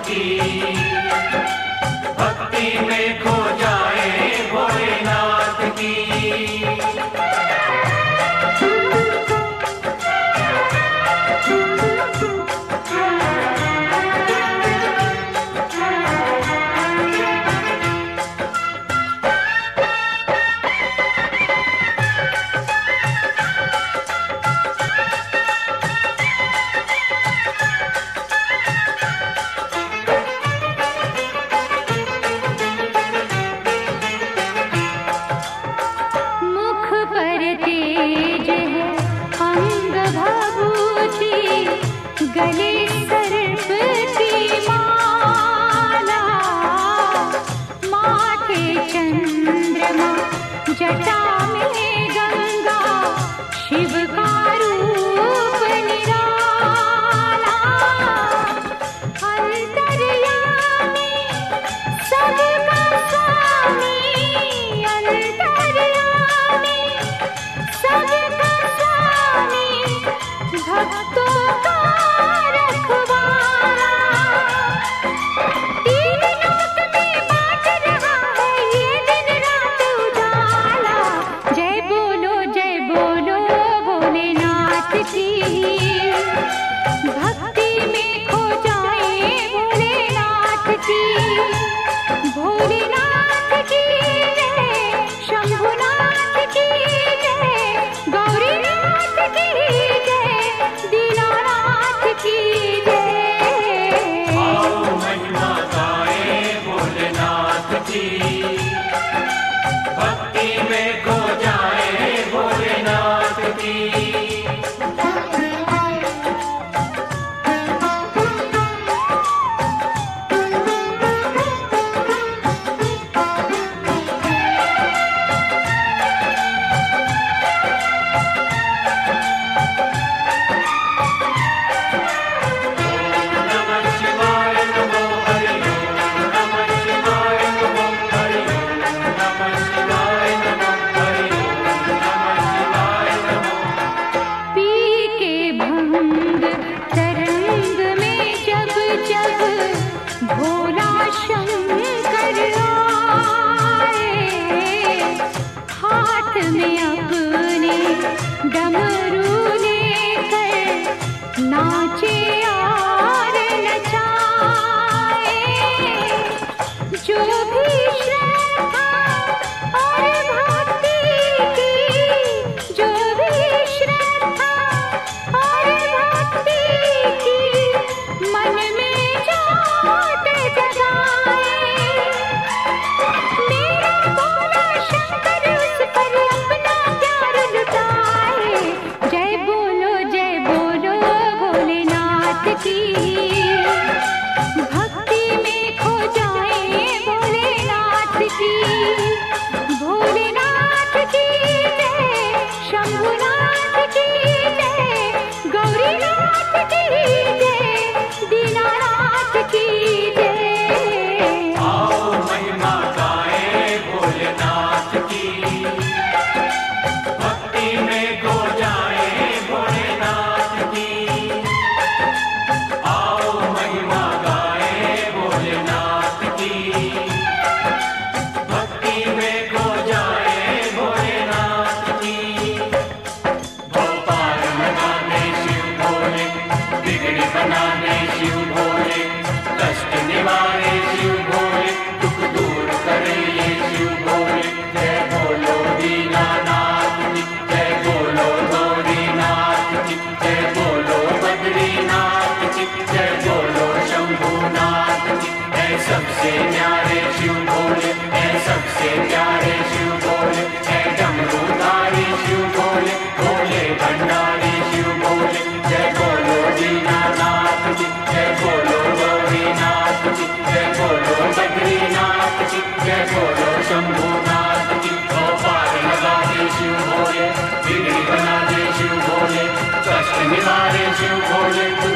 की, भक्ति में खो जाए भोलेनाथ की। गले सर्प की माला, माथे चंद्रमा, जटा में गंगा, शिव का रूप निराला। अंतर्यामी सबका स्वामी, अंतर्यामी सबका स्वामी, भक्तों का भोलेनाथ की जय, शंभुनाथ की जय, गौरीनाथ की जय, दीनानाथ की जय। आओ महिमा गाए भोलेनाथ की, भक्ति में खो जाए भोलेनाथ की। भोला शंकर आए, हाथ में अपने डमरू लेकर नाचे और नचाए। जो भी श्रद्धा और भक्ति की, जो भी श्रद्धा और भक्ति की, मन में मेरा भोला शंकर उस पर अपना प्यार लुटाए। जय बोलो भोलेनाथ की, भक्ति में खो जाए भोलेनाथ की। भोलेनाथ की जय, शंभुनाथ की जय, गौरीनाथ की जय, दीनानाथ की जय। आओ महिमा गाए भोलेनाथ की, भक्ति में खो जाए भोलेनाथ की। आओ महिमा गाए भोलेनाथ की, भक्ति में खो जाए भोलेनाथ की। भोपाल बनाने शिव भोले, बिगड़ी बनाने शिव भोले, कष्ट निवारे शिव भोले, दुख दूर करे ये शिव भोले। जय बोलो दीनानाथ की, जय बोलो गौरीनाथ की, जय बोलो बद्रीनाथ की, जय बोलो शंभुनाथ की। है सबसे न्यारे शिव भोले, है सबसे प्यारे शिव भोले, है डमरूधारी शिव भोले, भोले भंडारी शिव भोले। जय बोलो दीनानाथ की, जय बोलो गौरीनाथ की, जय बोलो बद्रीनाथ की, जय बोलो शंभुनाथ की। पार लगा दे शिव भोले, बिगड़ी बना दे शिव भोले, कष्ट निवारे शिव भोले।